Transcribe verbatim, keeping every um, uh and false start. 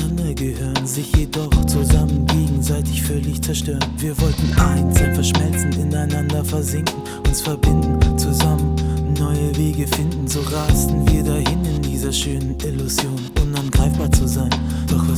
zueinander gehören, sich jedoch zusammen gegenseitig völlig zerstören. Wir wollten eins sein, verschmelzen, ineinander versinken, uns verbinden, zusammen neue Wege finden. So rasten wir dahin in dieser schönen Illusion, unangreifbar zu sein. Doch